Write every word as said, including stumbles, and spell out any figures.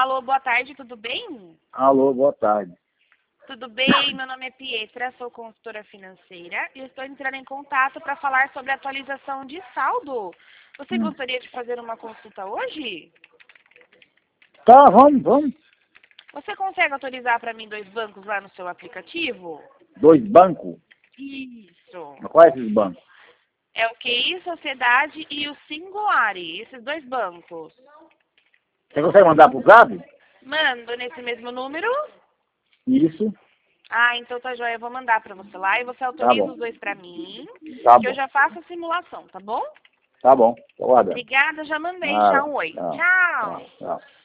Alô, boa tarde, tudo bem? Alô, boa tarde. Tudo bem, meu nome é Pietra, sou consultora financeira e estou entrando em contato para falar sobre a atualização de saldo. Você Hum. gostaria de fazer uma consulta hoje? Tá, vamos, vamos. Você consegue autorizar para mim dois bancos lá no seu aplicativo? Dois bancos? Isso. Quais esses bancos? É o Q I Sociedade e o Singulari, esses dois bancos. Você consegue mandar pro Zap? Mando nesse mesmo número? Isso. Ah, então tá joia, eu vou mandar para você lá e você Tá autoriza bom. os dois para mim, Tá que eu bom. já faço a simulação, tá bom? Tá bom. Tô aguardando. Obrigada, já mandei já Nada. um oi. Tchau. Tchau! Tchau. Tchau.